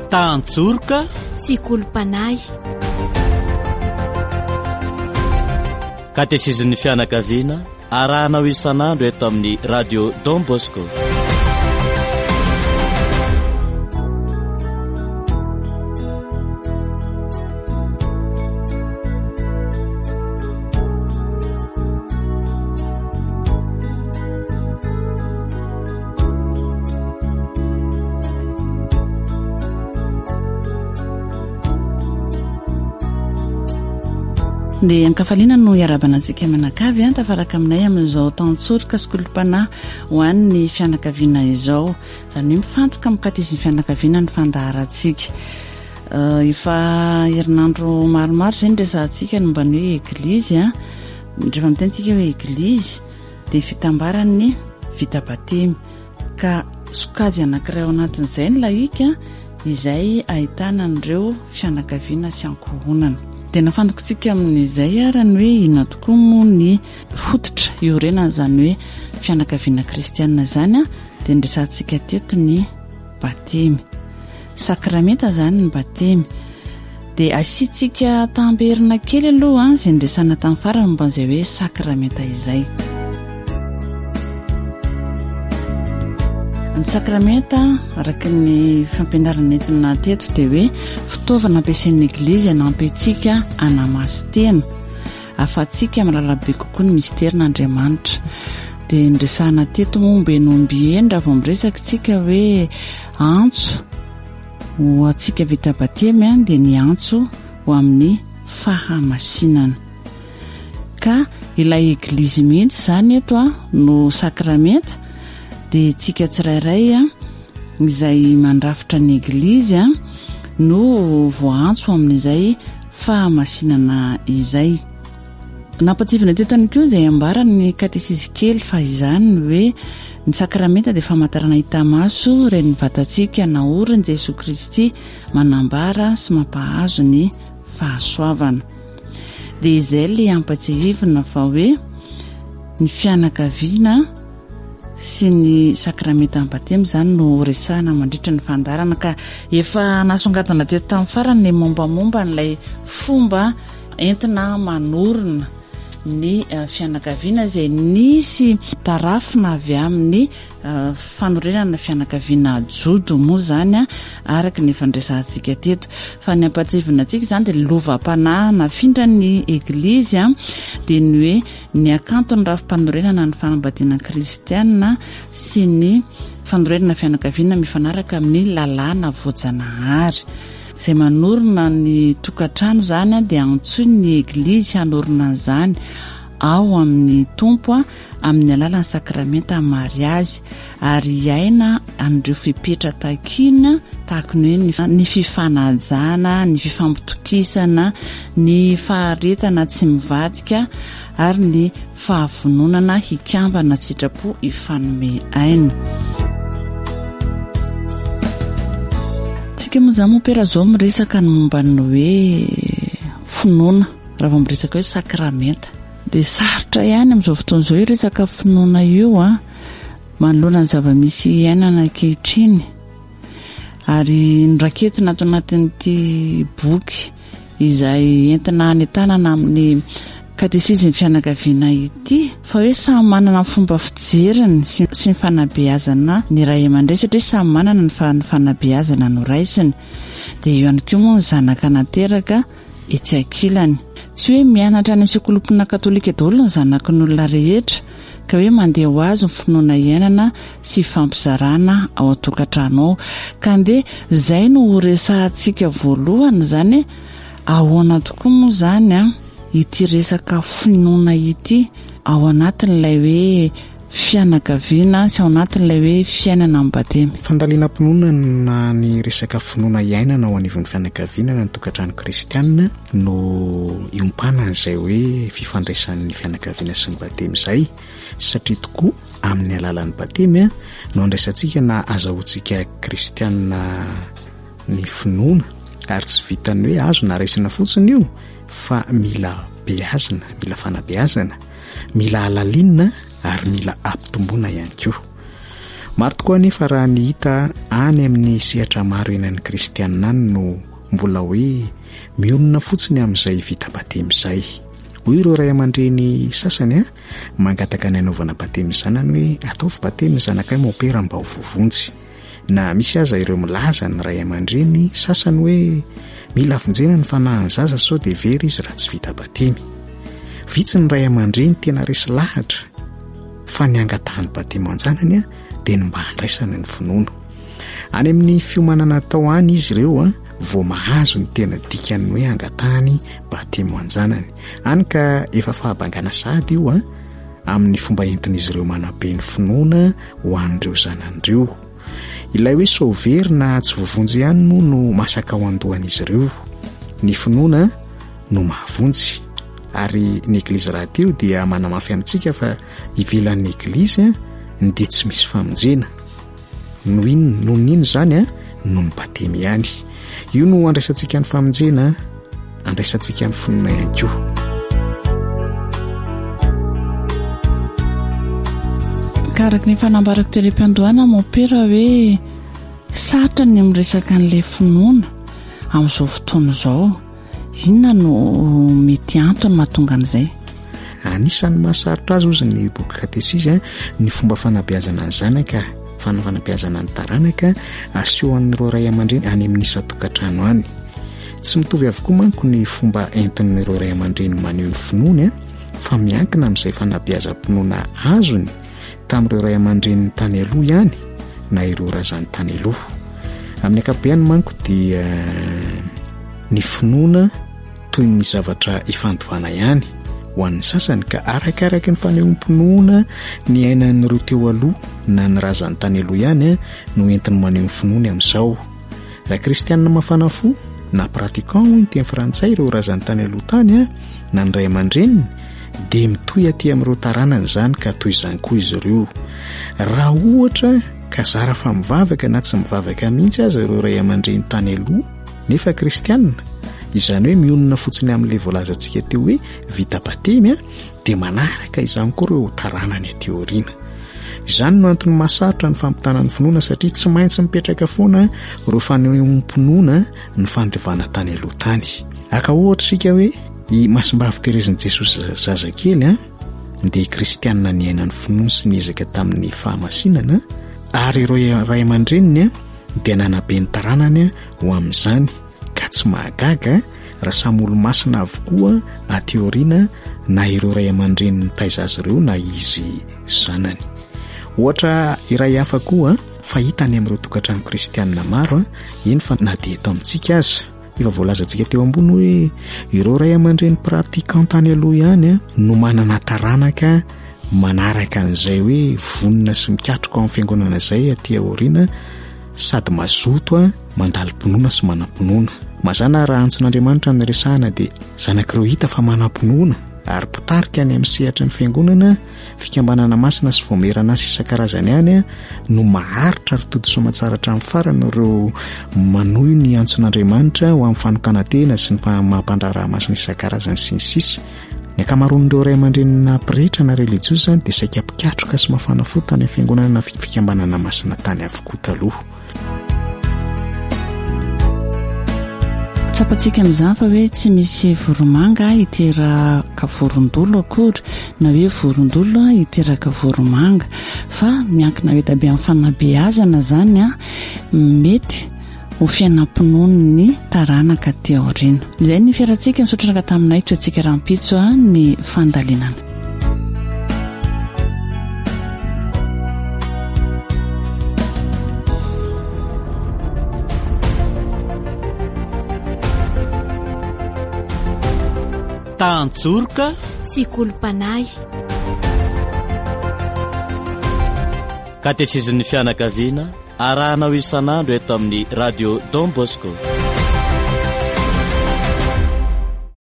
Tantsorika sy kolompanay. Katezizin'ny fianakaviana arahanao isan'andro eto amin'ny radio Don Bosco. Dia ankafaliana no iarabana antsika manakavy tafaraka aminay amin'izao tantsorika sy kolompanay ho an'ny fianakaviana izao. Izany hoe mifantoka mikatiziny fianakaviana ny fandaharantsika. Efa herinandro maromaro izay ny resantsika ny mbany hoe eglizy. Rehefa mitentsika hoe eglizy dia fitambarany vita batemy. Ka sokajy anankiray ao anatin'izay ny laika izay ahitana an'ireo fianakaviana sy ankohonana. Dia nafantokontsika amin'izay arany hoe inona tokoa moa ny fototra iorenana izany hoe fianakaviana kristianina izany dia nyresantsika teto ny batemy. Sakramenta izany ny batemy. Dia asiantsika tamberina kely aloha izay nyresana tamin'ny farany momba izay hoe sakramenta izay. Ny sakramenta araka ny fampianarana entina teto dia hoe fitaovana ampiasain'ny eglizy hanampintsika hanamasy tena, ahafahantsika malalabe kokoa ny misteryn'Andriamanitra. Dia nyresahana teto momba enomby eny raha vao miresaka tsika hoe antso ho antsika vita batemy dia ny antso ho amin'ny fahamasinana. Ka ilay eglizy mihitsy izany eto no sakramenta. Dia tsika tsirairay izay mandrafitra ny eglizy no voantso amin'izay fahamasinana izay. Nampatsivina teto ihany koa izay ambarany katesizy kely fa izany hoe ny sakramenta dia famantarana hita maso reny vatantsika naoriny Jesosy Kristy manambara sy mampahazo ny fahasoavana. Dia izay le ampatsivina fa hoe ny fianakaviana sy ny sakramenta batemy izany no resahana mandritra ny fandarana. Ka efa nasongadina teto tamin'ny farany ny mombamomba n'ilay fomba entina manorina ny fianakaviana izay nisy tarafina avy amin'ny fanorenana fianakaviana jodo moa izany araka ny fandraisantsika teto. Fa ny ampatsivina antsika izany dia lovam-panahy nafindra ny eglizy dia ny hoe ny akanto ny rafim-panorenana ny fanambadiana kristianina sy ny fanorenana fianakaviana mifanaraka amin'ny lalàna voajanahary. Izay manorina ny tokantrano izany dia antsoiny ny eglizy hanorina izany ao amin'ny tompo amin'ny alalan'ny sakramenta mariazy ary iaina an'ireo fipetra takina tahaka ny hoe ny fifanajana, ny fifampitokisana, ny faharetana tsy mivadika ary ny fahavononana hikambana sitrapo ifanome aina. Tsika moa izany mopera zao miresaka ny momba ny hoe finoana raha vao miresaka hoe sakramenta. Dia sarotra ihany amin'izao fotoana izao resaka finoana io manoloana ny zava-misy iainana ankehitriny. Ary ny raketina ato anatin'ity boky izay entina hanetanana amin'ny katesizmy fianakaviana ity fa hoe samy manana fomba fijeriny sy ny fanabeazana ny ray aman-dreny satria samy manana ny fanabeazana no raisiny. Dia eo ihany koa moa ny zanaka nateraka etsy ankilany. Tsy hoe mianatra any amin'ny sekolim-pinoana katolika daholo ny zanaky ny olona rehetra ka hoe mandeha ho azy ny finoana iainana sy fampizarana ao an-tokantrano ao. Ka nde izay no resantsika voalohany izany ahoana tokoa moa izany ity resaka finoana ity ao anatin'ilay hoe fianakaviana sy ao anatin'ilay hoe fiainana amin'ny batemy. Fandaliana-pinoana ny resaka finoana iainana ao anivon'ny fianakaviana ny tokantrano kristianina no iompana izay hoe fifandraisan'ny fianakaviana sy ny batemy izay satria tokoa amin'ny alalan'ny batemy no andraisantsika na azahoantsika kristianina ny finoana ary tsy vitany hoe azo na raisina fotsiny io fa mila beazina, mila fanabeazana, mila alalinina ary mila ampitomboana ihany koa. Maro tokoa anefa raha ny hita any amin'ny sehatra maro enan'ny kristianina any no mbola hoe mionona fotsiny amin'izay vita batemy izay. Hoy ireo ray aman-dreny sasany mangataka ny anaovana batemy zanany hoe ataovy batemy zanakay mopera mba ho vovonjy. Na misy aza ireo milaza ny ray aman-dreny sasany hoe mila vonjena ny fanahany zaza sao dia very izy raha tsy vita batemy. Vitsy ny ray aman-dreny tena resy lahatra fa ny angatahany batemy an-janany dia mba handraisana ny finoana. Any amin'ny fiomanana tao any izy ireo vao mahazo ny tena dikany hoe angatahany batemy an-janany. Any ka efa fahabangana sady io amin'ny fomba entin'izy ireo manabe ny finoana ho an'ireo zanan'ireo. Ilay hoe sauvery na tsy vovonjy ihany moa no masaka ao an-dohan'izy ireo. Ny finoana no mahavonjy. Ary ny eglizy rahateo dia manamafy amintsika fa ivelan'ny eglizy dia tsy misy famonjena. Noho n'ino zany no ny batemy ihany. Io no andraisantsika ny famonjena, andraisantsika ny finoana ihany koa. Karak ny fanambarako tele-piandohana mopera hoe saratra ny miresaka an'ilay finoana amin'izao fotoana izao. Inona no mety antony mahatonga an'izay? Anisan'ny mahasarotra azy ozy ny boky katesisy ny fomba fanabeazana ny zanaka, fanabeazana ny taranaka asehoan'ireo ray aman-dreny any amin'ny isan-tokantrano any. Tsy mitovy avokoa manko ny fomba entin'ireo ray aman-dreny maneho ny finoana fa miankina amin'izay fanabeazam-pinoana azony tamin'ireo ray aman-dreny tany aloha ihany na ireo razany tany aloha. Amin'ny ankapobeny manko dia ny finoana toy ny zavatra ifandovana ihany ho an'ny sasany ka arakaraka ny fanehoam-pinoana ny ainan'ireo teo aloha na ny razany tany aloha ihany no entiny maneho ny finoana amin'izao. Raha kristianina mafana fo na pratiquant ny teny frantsay ireo razany tany aloha tany na ny ray aman-dreniny dia mitohy aty amin'ireo taranany izany ka toy izany koa izy ireo. Raha ohatra ka zara fa mivavaka na tsy mivavaka mihitsy aza ireo ray aman-dreny tany aloha nefa kristianina, izany hoe mionona fotsiny amin'ilay voalazantsika teo hoe vita batemy dia manaraka izany koa ireo taranany aty aoriana. Izany no antony mahasarotra ny fampitana ny finoana satria tsy maintsy mipetraka foana ireo fanehoam-pinoana ny fandevana tany aloha tany. Aka ohatra sika hoe i Masimbavy Terezin'i Jesosy zazakely dia kristianina ny ainan'ny finoana sy niezaka tamin'ny fahamasinana ary ireo ray aman-dreniny dia nanabe ny taranany ho amin'izany ka tsy mahagaga raha samy olo-masina avokoa aty aoriana na ireo ray aman-dreniny taiza azy ireo na izy zanany. Ohatra iray hafa koa fa hita any amin'ireo tokantrano kristianina maro eny fa na dia eto amintsika aza efa voalazantsika teo ambony hoe ireo ray aman-dreny pratiquant tany aloha ihany no manana taranaka manaraka an'izay hoe vonina sy mikatroka amin'ny fiangonana izay aty aoriana sady mazoto mandali-pinoana sy manam-pinoana. Mazana raha antson'Andriamanitra ny resahana dia zanak'ireo hita fa manam-pinoana ary mpitarika any amin'ny sehatra ny fiangonana fikambanana masina sy voamerana sy isan-karazany any no maharitra rotodo soamantsara hatramin'ny farany ireo manohy ny antson'Andriamanitra ho amin'ny fanokana tena sy ny mampandraraha masina isan-karazany sy ny sisa. Ny akamaroan'ireo ray aman-drenina pretra na relijiosy zany dia saika mpikatroka sy mafana fo tany amin'ny fiangonana fikambanana masina tany avokoa taloha. Tsapantsika amin'izany fa hoe tsy misy voromanga hiteraka vorondolo akory na hoe vorondolo hiteraka voromanga fa miankina hoe dabe amin'ny fanabeazana zany mety ho fiainam-pinoany taranaka ty aoriana. Izay ny fiarantsika misotraka taminay toantsika rahampitso ny fandalinana. Tantsorika sy kolompanay katesizan'ny fianakaviana arahanao isan'andro eto amin'ny radio Don Bosco.